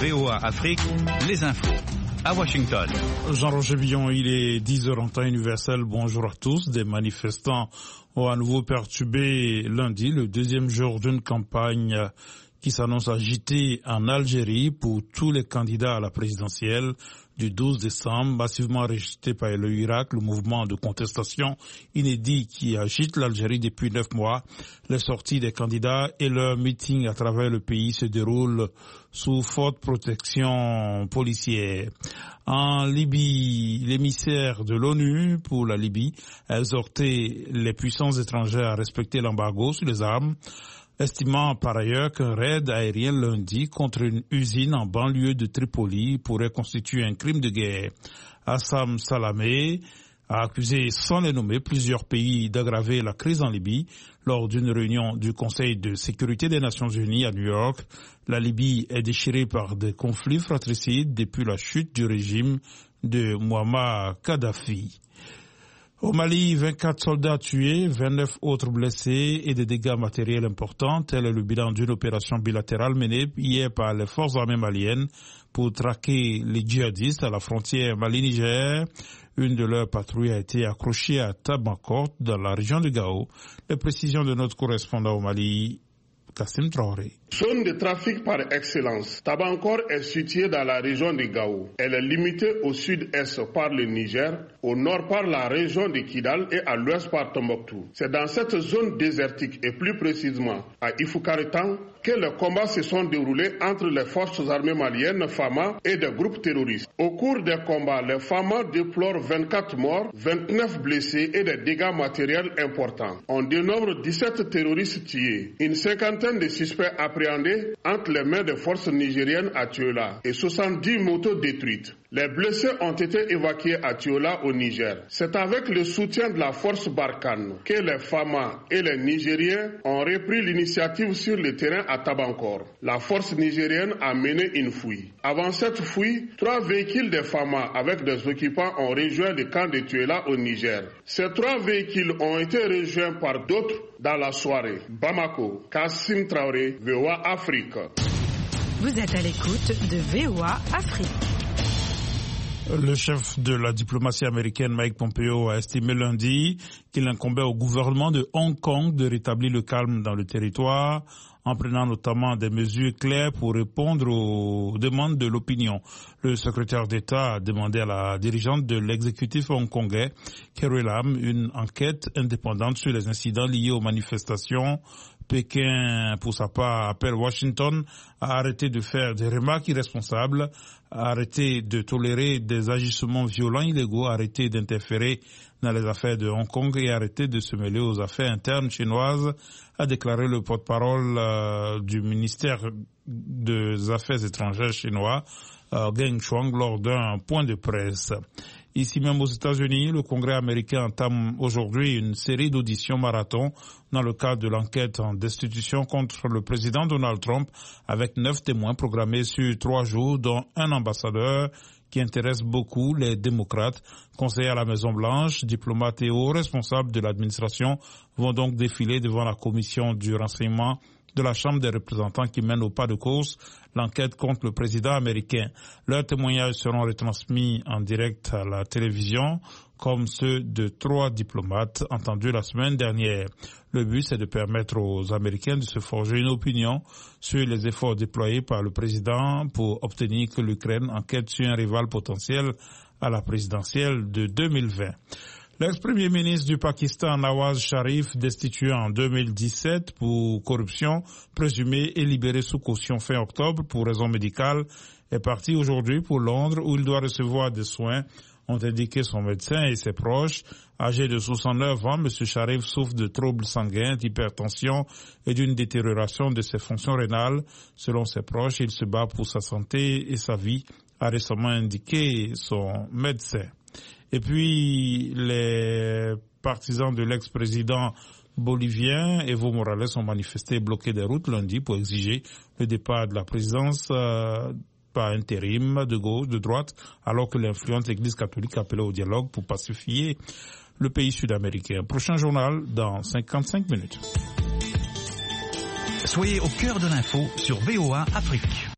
VOA Afrique, les infos. À Washington. Jean-Roger Billon, il est 10h en temps universel. Bonjour à tous. Des manifestants ont à nouveau perturbé lundi le deuxième jour d'une campagne qui s'annonce agitée en Algérie pour tous les candidats à la présidentielle du 12 décembre, massivement rejeté par l'Irak, le mouvement de contestation inédit qui agite l'Algérie depuis 9 mois. Les sorties des candidats et leurs meetings à travers le pays se déroulent sous forte protection policière. En Libye, l'émissaire de l'ONU pour la Libye a exhorté les puissances étrangères à respecter l'embargo sur les armes, estimant par ailleurs qu'un raid aérien lundi contre une usine en banlieue de Tripoli pourrait constituer un crime de guerre. Hassam Salamé a accusé sans les nommer plusieurs pays d'aggraver la crise en Libye lors d'une réunion du Conseil de sécurité des Nations Unies à New York. La Libye est déchirée par des conflits fratricides depuis la chute du régime de Muammar Kadhafi. Au Mali, 24 soldats tués, 29 autres blessés et des dégâts matériels importants. Tel est le bilan d'une opération bilatérale menée hier par les forces armées maliennes pour traquer les djihadistes à la frontière Mali-Niger. Une de leurs patrouilles a été accrochée à Tabankort dans la région de Gao. Les précisions de notre correspondant au Mali, Kassim Traoré. Zone de trafic par excellence, Tabankort est située dans la région de Gao. Elle est limitée au sud-est par le Niger, au nord par la région de Kidal et à l'ouest par Tombouctou. C'est dans cette zone désertique et plus précisément à Ifoukaretan que les combats se sont déroulés entre les forces armées maliennes FAMA et des groupes terroristes. Au cours des combats, les FAMA déplorent 24 morts, 29 blessés et des dégâts matériels importants. On dénombre 17 terroristes tués, une cinquantaine de suspects appréhendés entre les mains des forces nigériennes à Tiola et 70 motos détruites. Les blessés ont été évacués à Tiola au Niger. C'est avec le soutien de la force Barkhane que les FAMA et les Nigériens ont repris l'initiative sur le terrain à Tabankort. La force nigérienne a mené une fouille. Avant cette fouille, 3 véhicules des FAMA avec des occupants ont rejoint le camp de Tiola au Niger. Ces 3 véhicules ont été rejoints par d'autres dans la soirée. Bamako, Kassim Traoré, VOA Afrique. Vous êtes à l'écoute de VOA Afrique. Le chef de la diplomatie américaine, Mike Pompeo, a estimé lundi qu'il incombait au gouvernement de Hong Kong de rétablir le calme dans le territoire, en prenant notamment des mesures claires pour répondre aux demandes de l'opinion. Le secrétaire d'État a demandé à la dirigeante de l'exécutif hongkongais, Carrie Lam, une enquête indépendante sur les incidents liés aux manifestations. Pékin, pour sa part, appelle Washington à arrêter de faire des remarques irresponsables, à arrêter de tolérer des agissements violents illégaux, à arrêter d'interférer dans les affaires de Hong Kong et arrêter de se mêler aux affaires internes chinoises, a déclaré le porte-parole du ministère des Affaires étrangères chinois, Geng Shuang, lors d'un point de presse. Ici même aux États-Unis, le Congrès américain entame aujourd'hui une série d'auditions marathon dans le cadre de l'enquête en destitution contre le président Donald Trump, avec 9 témoins programmés sur 3 jours, dont un ambassadeur qui intéresse beaucoup les démocrates. Conseillers à la Maison-Blanche, diplomates et hauts responsables de l'administration vont donc défiler devant la commission du renseignement de la Chambre des représentants qui mène au pas de course l'enquête contre le président américain. Leurs témoignages seront retransmis en direct à la télévision, comme ceux de 3 diplomates entendus la semaine dernière. Le but, c'est de permettre aux Américains de se forger une opinion sur les efforts déployés par le président pour obtenir que l'Ukraine enquête sur un rival potentiel à la présidentielle de 2020. L'ex-premier ministre du Pakistan, Nawaz Sharif, destitué en 2017 pour corruption présumée et libéré sous caution fin octobre pour raison médicale, est parti aujourd'hui pour Londres où il doit recevoir des soins, ont indiqué son médecin et ses proches. Âgé de 69 ans, M. Sharif souffre de troubles sanguins, d'hypertension et d'une détérioration de ses fonctions rénales. Selon ses proches, il se bat pour sa santé et sa vie, a récemment indiqué son médecin. Et puis, les partisans de l'ex-président bolivien Evo Morales ont manifesté et bloqué des routes lundi pour exiger le départ de la présidence par intérim de gauche, de droite, alors que l'influente Église catholique appelait au dialogue pour pacifier le pays sud-américain. Prochain journal dans 55 minutes. Soyez au cœur de l'info sur VOA Afrique.